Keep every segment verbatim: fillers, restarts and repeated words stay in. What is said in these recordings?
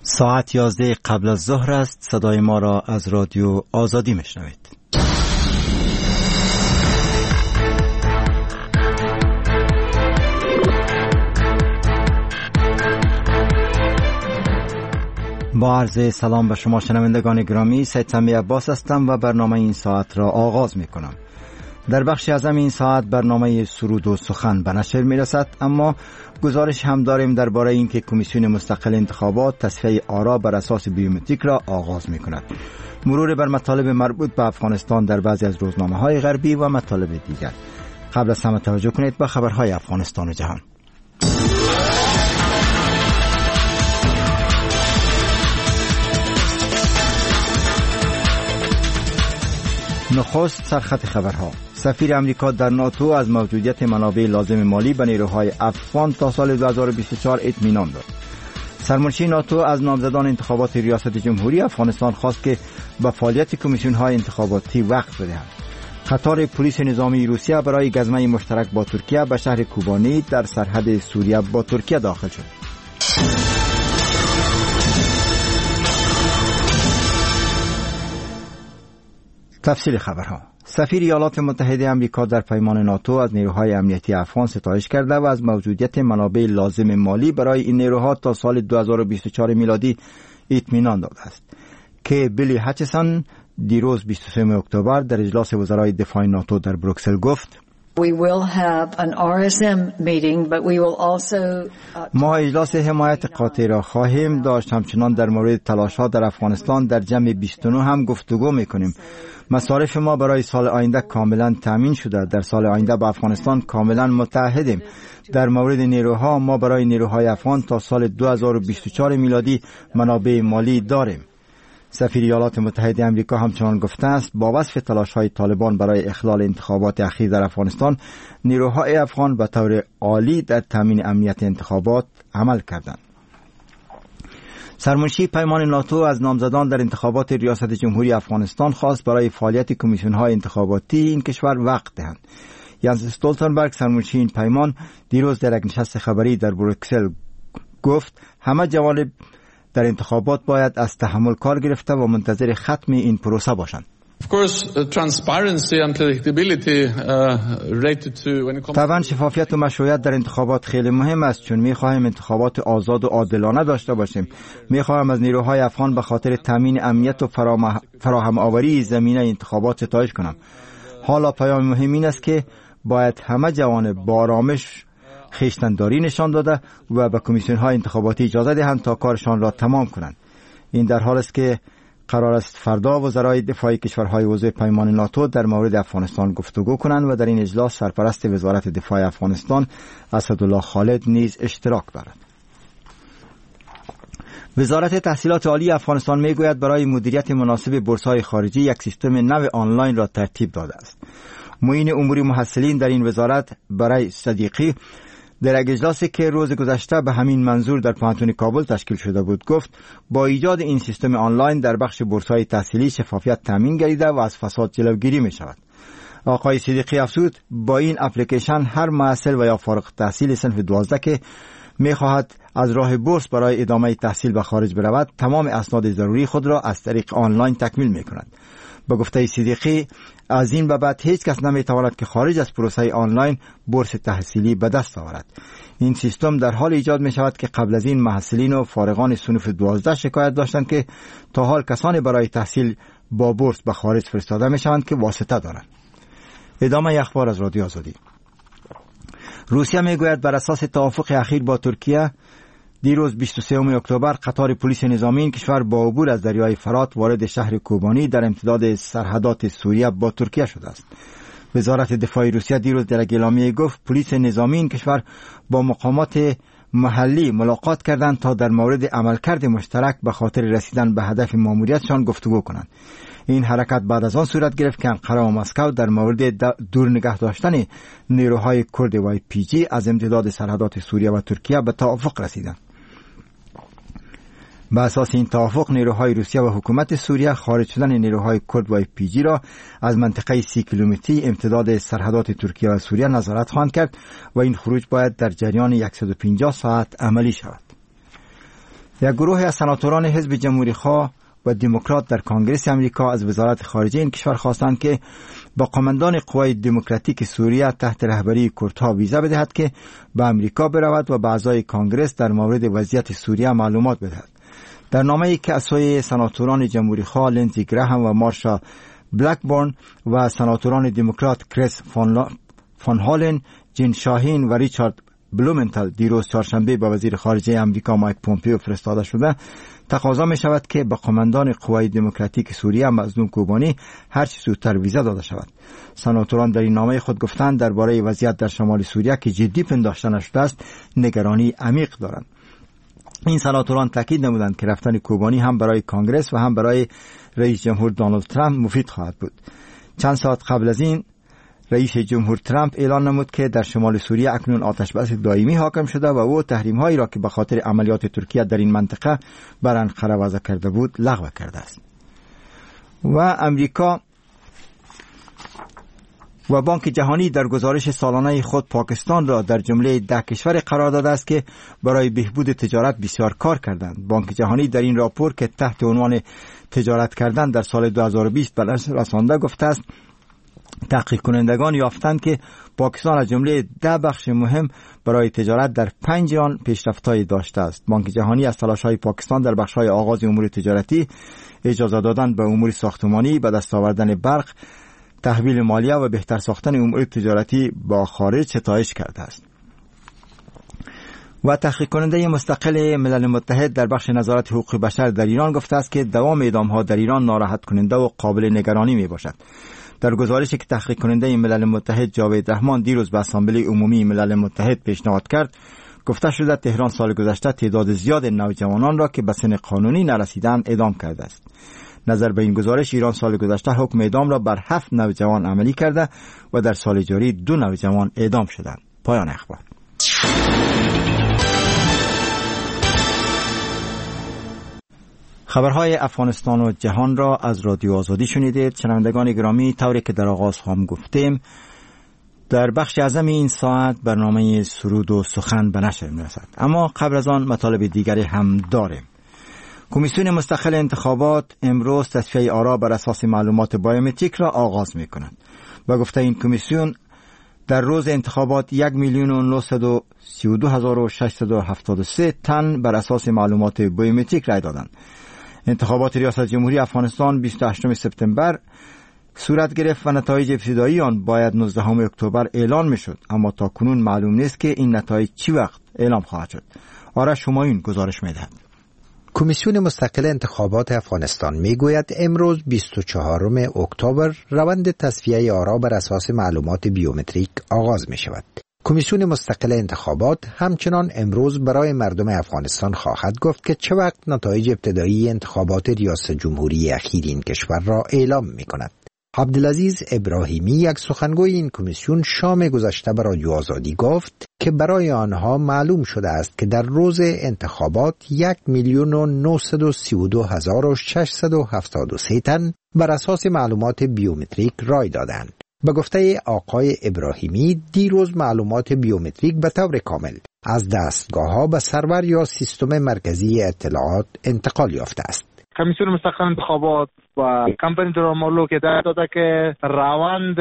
ساعت یازده قبل از ظهر است. صدای ما را از رادیو آزادی میشنوید. با عرض سلام به شما شنوندگان گرامی، سید سمی عباس هستم و برنامه این ساعت را آغاز می کنم. در بخش اعظم این ساعت برنامه سرود و سخن به نشر می رسد، اما گزارش هم داریم درباره اینکه کمیسیون مستقل انتخابات تصفیه آرا بر اساس بیومتریک را آغاز می کند. مرور بر مطالب مربوط به افغانستان در بعضی از روزنامه های غربی و مطالب دیگر. قبل از همه توجه کنید به خبرهای افغانستان و جهان. نخست سرخط خبرها. سفیر امریکا در ناتو از موجودیت منابع لازم مالی به نیروهای افغان تا سال دو هزار و بیست و چهار اطمینان داد. سرمنشی ناتو از نامزدان انتخابات ریاست جمهوری افغانستان خواست که به فعالیت کمیسیون‌های انتخاباتی وقت بدهند. قطار پلیس نظامی روسیه برای گزمه مشترک با ترکیه به شهر کوبانی در سرحد سوریه با ترکیه داخل شد. تفصیل خبرها. سفیر ایالات متحده آمریکا در پیمان ناتو از نیروهای امنیتی افغان ستایش کرده و از موجودیت منابع لازم مالی برای این نیروها تا سال دو هزار و بیست و چهار میلادی اطمینان داده است. که بیلی هچسون دیروز بیست و سوم اکتبر در اجلاس وزرای دفاع ناتو در بروکسل گفت: We will have an آر اس ام meeting, but we will also uh, ما اجلاس حمایت قاطع را خواهیم داشت. همچنان در مورد تلاش‌ها در افغانستان در جمع بیست و نه هم گفتگو می‌کنیم. مصارف ما برای سال آینده کاملا تامین شده. در سال آینده با افغانستان کاملا متحدیم. در مورد نیروها، ما برای نیروهای افغان تا سال دو هزار و بیست و چهار میلادی منابع مالی داریم. سفیر ایالات متحده آمریکا همچنان گفته است با وصف تلاش‌های طالبان برای اخلال انتخابات اخیر در افغانستان، نیروهای افغان به طور عالی در تامین امنیت انتخابات عمل کردند. سرمنشی پیمان ناتو از نامزدان در انتخابات ریاست جمهوری افغانستان خواست برای فعالیت کمیسیون‌های انتخاباتی این کشور وقت دهند. یانس استولتنبرگ سرمنشی این پیمان دیروز در یک نشست خبری در بروکسل گفت همه جوانب در انتخابات باید از تحمل کار گرفته و منتظر ختم این پروسه باشند. طبعا شفافیت و مشروعیت در انتخابات خیلی مهم است، چون می‌خواهیم انتخابات آزاد و عادلانه داشته باشیم. می‌خواهم از نیروهای افغان به خاطر تامین امنیت و فراهم آوری زمینه انتخابات ستایش کنم. حالا پیام مهم این است که باید همه جوانب با آرامش خویشتن‌داری نشان داده و به کمیسیون‌های انتخاباتی اجازه دهند تا کارشان را تمام کنند. این در حال است که قرار است فردا وزرای دفاع کشورهای عضو پیمان ناتو در مورد افغانستان گفتگو کنند و در این اجلاس سرپرست وزارت دفاع افغانستان اسدالله خالد نیز اشتراک دارد. وزارت تحصیلات عالی افغانستان میگوید برای مدیریت مناسب بورس‌های خارجی یک سیستم نو آنلاین را ترتیب داده است. معین امور محصلین در این وزارت برای صدیقی در یک اجلاسی که روز گذشته به همین منظور در پانتون کابل تشکیل شده بود گفت با ایجاد این سیستم آنلاین در بخش بورس‌های تحصیلی شفافیت تامین گردیده و از فساد جلوگیری می شود. آقای صدیقی افزود با این اپلیکیشن هر محصل و یا فارغ التحصیل صنف دوازده که می خواهد از راه بورس برای ادامه تحصیل به خارج برود تمام اسناد ضروری خود را از طریق آنلاین تکمیل می کند. به گفته صدیقی از این به بعد هیچ کس نمی تواند که خارج از پروسه آنلاین بورس تحصیلی به دست آورد. این سیستم در حال ایجاد می شود که قبل از این محصلین و فارغان صنف دوازده شکایت داشتند که تا حال کسانی برای تحصیل با بورس به خارج فرستاده می شوند که واسطه دارند. ادامه اخبار از رادیو آزادی. روسیه می گوید بر اساس توافق اخیر با ترکیه دیروز بیست و سوم اکتبر قطار پلیس نظامی این کشور با عبور از دریای فرات وارد شهر کوبانی در امتداد سرحدات سوریه با ترکیه شده است. وزارت دفاع روسیه دیروز در اعلامیه گفت پلیس نظامی این کشور با مقامات محلی ملاقات کردند تا در مورد عملکرد مشترک به خاطر رسیدن به هدف ماموریتشان گفتگو کنند. این حرکت بعد از آن صورت گرفت که انقره و مسکو در مورد دور نگه داشتن نیروهای کرد وای پی جی از امتداد سرحدات سوریه و ترکیه به توافق رسیدند. به اساس این توافق نیروهای روسیه و حکومت سوریه خارج شدن نیروهای کرد و ای پی جی را از منطقه سی کیلومتری امتداد سرحدات ترکیه و سوریه نظارت خواهند کرد و این خروج باید در جریان صد و پنجاه ساعت عملی شود. یک گروه از سناتوران حزب جمهوری‌خواه و دموکرات در کنگره آمریکا از وزارت خارجه این کشور خواستند که با قماندان قوای دموکراتیک سوریه تحت رهبری کردها ویزا بدهد که به آمریکا برود و به اعضای کنگره در مورد وضعیت سوریه معلومات بدهد. در نامه‌ای که از سوی سناتوران جمهوری‌خواه لینزی گراهام و مارشا بلکبورن و سناتوران دموکرات کریس فان هالن، جین شاهین و ریچارد بلومنتال دیروز چهارشنبه به وزیر خارجه آمریکا مایک پومپیو فرستاده شده، تقاضا می شود که به قماندان قوای دموکراتیک سوریه مظنون کوبانی هر چه زودتر ویزا داده شود. سناتوران در این نامه خود گفتند درباره وضعیت در شمال سوریه که جدی پنداشته نشده است نگرانی عمیق دارند. این سناتوران تاکید نمودند که رفتن کوبانی هم برای کنگره و هم برای رئیس جمهور دونالد ترامپ مفید خواهد بود. چند ساعت قبل از این رئیس جمهور ترامپ اعلان نمود که در شمال سوریه اکنون آتش بس دائمی حاکم شده و او تحریم هایی را که به خاطر عملیات ترکیه در این منطقه بر انقره وضع کرده بود لغو کرده است. و امریکا و بانک جهانی در گزارش سالانه خود پاکستان را در جمله ده کشور قرار داده است که برای بهبود تجارت بسیار کار کردند. بانک جهانی در این راپور که تحت عنوان تجارت کردن در سال دو هزار و بیست به نشر رسانده گفته است تحقیق کنندگان یافتند که پاکستان از جمله ده بخش مهم برای تجارت در پنج آن پیشرفت‌هایی داشته است. بانک جهانی از تلاش‌های پاکستان در بخش‌های آغاز امور تجارتی، اجازه دادن به امور ساختمانی، به دست آوردن برق، تحویل مالیه و بهتر ساختن امور تجارتی با خارج ستایش کرده است. و تحقیق کننده مستقل ملل متحد در بخش نظارت حقوق بشر در ایران گفته است که دوام اعدام‌ها در ایران ناراحت کننده و قابل نگرانی میباشد. در گزارشی که تحقیق کننده ملل متحد جاوید رحمان دیروز به اسامبله عمومی ملل متحد پیشنهاد کرد، گفته شده تهران سال گذشته تعداد زیاد نوجوانان را که به سن قانونی نرسیدند اعدام کرده است. نظر به این گزارش ایران سال گذشته حکم اعدام را بر هفت نوجوان عملی کرده و در سال جاری دو نوجوان اعدام شدند. پایان اخبار. خبرهای افغانستان و جهان را از رادیو آزادی شنیدید. شنوندگان گرامی، طوری که در آغاز هم گفتیم در بخش اعظم این ساعت برنامه سرود و سخن به نشر می‌رسد، اما قبل از آن مطالب دیگری هم داریم. کمیسیون مستقل انتخابات امروز تصفیه آرا بر اساس معلومات بایومتریک را آغاز می‌کند. و گفته این کمیسیون در روز انتخابات یک میلیون و نهصد و سی و دو هزار و ششصد و هفتاد و سه تن بر اساس معلومات بایومتریک رای دادند. انتخابات ریاست جمهوری افغانستان بیست و هشتم سپتامبر صورت گرفت و نتایج ابتدایی آن باید نوزدهم اکتبر اعلان میشد، اما تا کنون معلوم نیست که این نتایج چی وقت اعلام خواهد شد. آرش شمایون گزارش میدهد. کمیسیون مستقل انتخابات افغانستان میگوید امروز بیست و چهارم اکتبر روند تصفیه آرا بر اساس معلومات بیومتریک آغاز می شود. کمیسیون مستقل انتخابات همچنان امروز برای مردم افغانستان خواهد گفت که چه وقت نتایج ابتدایی انتخابات ریاست جمهوری اخیر این کشور را اعلام می کند. عبدالعزیز ابراهیمی، یک سخنگوی این کمیسیون، شام گذشته به رادیو آزادی گفت که برای آنها معلوم شده است که در روز انتخابات یک میلیون و نهصد و سی و دو هزار و ششصد و هفتاد و سه تن بر اساس معلومات بیومتریک رای دادند. به گفته آقای ابراهیمی، دیروز معلومات بیومتریک به طور کامل از دستگاه‌ها به سرور یا سیستم مرکزی اطلاعات انتقال یافته است. کمیسیون مستقل انتخابات و کمپانی درامولو که در داده که روند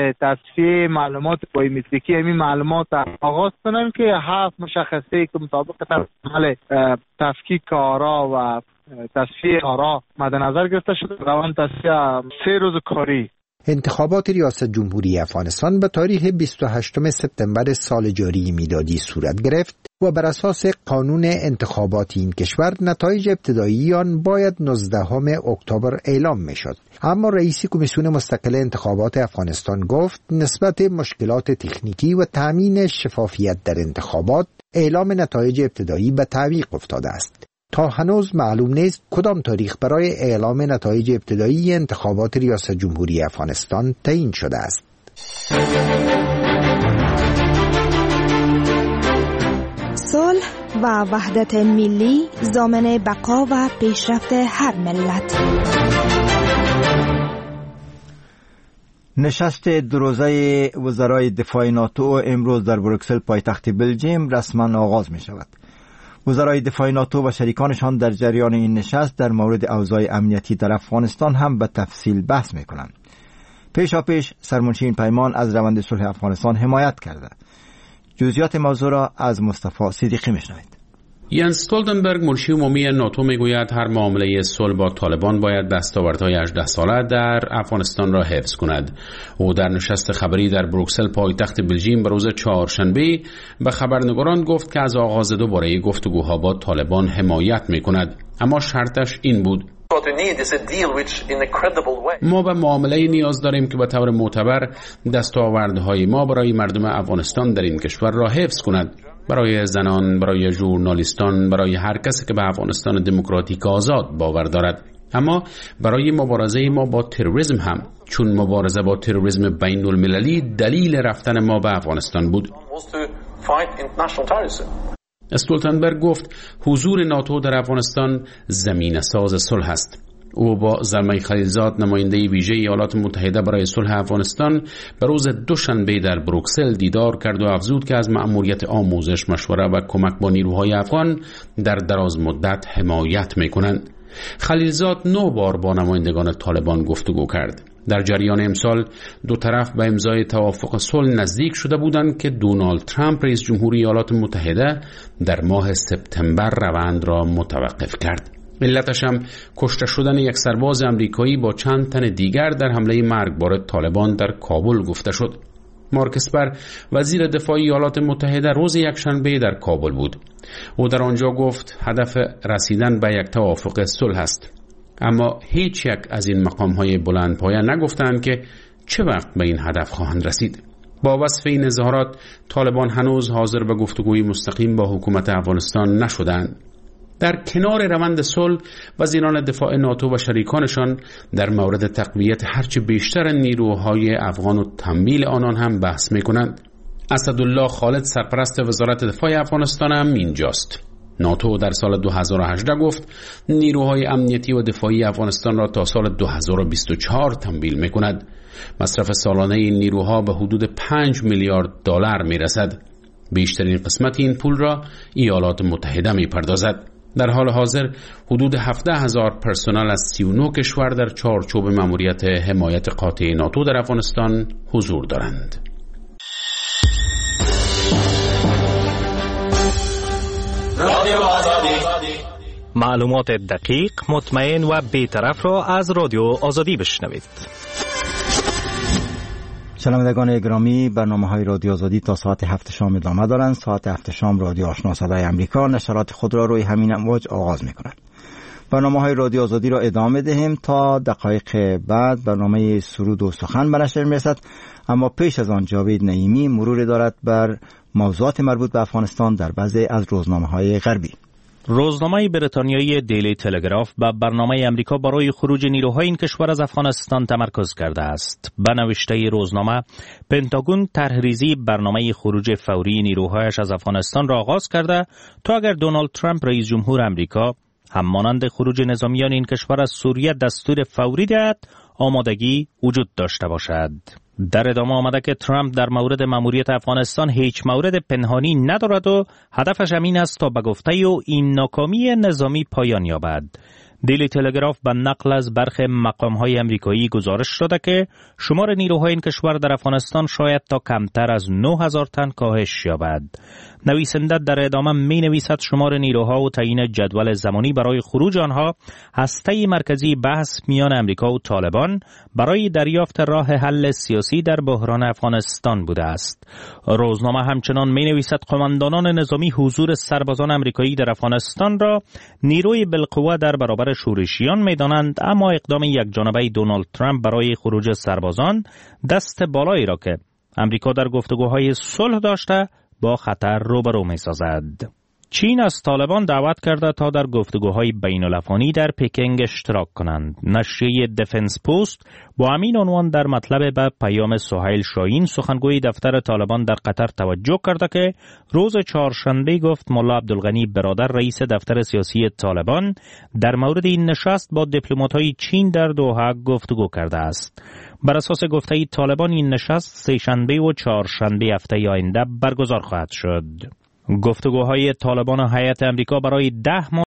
تصفیه معلومات بایومتریکی همین معلومات آغاز کنن که هفت مشخصه که مطابق عمل تفکیک آرا و تصفیه آرا مد نظر گرفته شده. روند تصفیه سه روز کاری. انتخابات ریاست جمهوری افغانستان به تاریخ بیست و هشتم سپتامبر سال جاری میلادی صورت گرفت و بر اساس قانون انتخابات این کشور نتایج ابتدایی آن باید نوزدهم اکتبر اعلام میشد. اما رئیس کمیسیون مستقل انتخابات افغانستان گفت نسبت مشکلات تکنیکی و تامین شفافیت در انتخابات اعلام نتایج ابتدایی به تعویق افتاده است. تا هنوز معلوم نیست کدام تاریخ برای اعلام نتایج ابتدایی انتخابات ریاست جمهوری افغانستان تعیین شده است. صلح و وحدت ملی ضامن بقا و پیشرفت هر ملت. نشست دو روزه وزرای دفاع ناتو امروز در بروکسل پایتخت بلژیم رسما آغاز می شود. وزرای دفاع ناتو و شریکانشان در جریان این نشست در مورد اوضاع امنیتی در افغانستان هم به تفصیل بحث میکنند. پیشا پیش سرمنشی این پیمان از روند صلح افغانستان حمایت کرده. جزئیات موضوع را از مصطفی صدیقی میشنوید. ینس استولتنبرگ منشی عمومی ناتو میگوید هر معامله صلح با طالبان باید دستاوردهای هجده ساله در افغانستان را حفظ کند. او در نشست خبری در بروکسل پایتخت بلژیم به روز چهارشنبه به خبرنگاران گفت که از آغاز دوباره گفتگوها با طالبان حمایت میکند، اما شرطش این بود: ما به معامله نیاز داریم که به طور معتبر دستاوردهای ما برای مردم افغانستان در این کشور را حفظ کند، برای زنان، برای ژورنالیستان، برای هر کسی که به افغانستان دموکراتیک آزاد باور دارد، اما برای مبارزه ما با تروریسم هم، چون مبارزه با تروریسم بین المللی دلیل رفتن ما به افغانستان بود. استولتنبرگ گفت حضور ناتو در افغانستان زمینه ساز صلح است. او با زلمه خلیلزاد نماینده ویژه ایالات متحده برای صلح افغانستان به روز دوشنبه در بروکسل دیدار کرد و افزود که از مأموریت آموزش، مشوره و کمک با نیروهای افغان در دراز مدت حمایت می‌کنند. خلیلزاد نو بار با نمایندگان طالبان گفتگو کرد. در جریان امسال دو طرف به امضای توافق صلح نزدیک شده بودند که دونالد ترامپ رئیس جمهوری ایالات متحده در ماه سپتامبر روند را متوقف کرد. علتش هم کشته شدن یک سرباز امریکایی با چند تن دیگر در حمله مرگبار طالبان در کابل گفته شد. مارک اسپر وزیر دفاع ایالات متحده روز یکشنبه در کابل بود. او در آنجا گفت هدف رسیدن به یک توافق صلح است، اما هیچ یک از این مقام‌های بلندپایه نگفتند که چه وقت به این هدف خواهند رسید. با وصف این اظهارات طالبان هنوز حاضر به گفتگوی مستقیم با حکومت افغانستان نشدند. در کنار روند صلح، وزیران دفاع ناتو و شریکانشان در مورد تقویت هرچه بیشتر نیروهای افغان و تمویل آنان هم بحث می‌کنند. اسدالله خالد سرپرست وزارت دفاع افغانستان هم اینجاست. ناتو در سال دو هزار و هجده گفت نیروهای امنیتی و دفاعی افغانستان را تا سال دو هزار و بیست و چهار تمویل می‌کند. مصرف سالانه این نیروها به حدود پنج میلیارد دلار می‌رسد. بیشترین قسمت این پول را ایالات متحده می‌پردازد. در حال حاضر حدود هفده هزار پرسنل از سی و نه کشور در چارچوب مأموریت حمایت قاطع ناتو در افغانستان حضور دارند. معلومات دقیق، مطمئن و بی‌طرف را از رادیو آزادی بشنوید. شنوندگان گرامی، برنامه های رادیو آزادی تا ساعت هفت شام ادامه دارند. ساعت هفت شام رادیو آشنا صدای امریکا نشرات خود را روی همین امواج آغاز می کند. برنامه های رادیو آزادی را ادامه دهیم تا دقایق بعد برنامه سرود و سخن به نشر می رسد. اما پیش از آن جاوید نعیمی مرور دارد بر موضوعات مربوط به افغانستان در بعضی از روزنامه های غربی. روزنامه بریتانیایی دیلی تلگراف به برنامه امریکا برای خروج نیروهای این کشور از افغانستان تمرکز کرده است. به نوشته روزنامه، پنتاگون طرحریزی برنامه خروج فوری نیروهایش از افغانستان را آغاز کرده تا اگر دونالد ترامپ رئیس جمهور امریکا هم مانند خروج نظامیان این کشور از سوریه دستور فوری دهد، آمادگی وجود داشته باشد. در ادامه آمده که ترامپ در مورد مأموریت افغانستان هیچ مورد پنهانی ندارد و هدفش همین است تا به گفته او این ناکامی نظامی پایان یابد. دیلی تلگراف به نقل از برخی مقام‌های امریکایی گزارش داده که شمار نیروهای این کشور در افغانستان شاید تا کمتر از نه هزار تن کاهش یابد. نویسنده در ادامه می نویسد شمار نیروها و تعیین جدول زمانی برای خروج آنها هسته مرکزی بحث میان امریکا و طالبان برای دریافت راه حل سیاسی در بحران افغانستان بوده است. روزنامه همچنان می نویسد قماندانان نظامی حضور سربازان امریکایی در افغانستان را نیروی بالقوه در برابر شورشیان می دانند، اما اقدام یک جانبه دونالد ترامپ برای خروج سربازان دست بالایی را که امریکا در گفتگوهای صلح داشته با خطر روبرو می سازد. چین از طالبان دعوت کرده تا در گفتگوهای بین الافغانی در پکینگ اشتراک کنند. نشریه دفنس پوست با همین عنوان در مطلب به پیام سهیل شاهین سخنگوی دفتر طالبان در قطر توجه کرده که روز چهارشنبه گفت ملا عبدالغنی برادر رئیس دفتر سیاسی طالبان در مورد این نشست با دیپلمات‌های چین در دوحه گفتگو کرده است. بر اساس گفته طالبان این نشست سه شنبه و چهارشنبه هفته آینده برگزار خواهد شد. گفتگوهای طالبان و هیئت امریکا برای ده ماه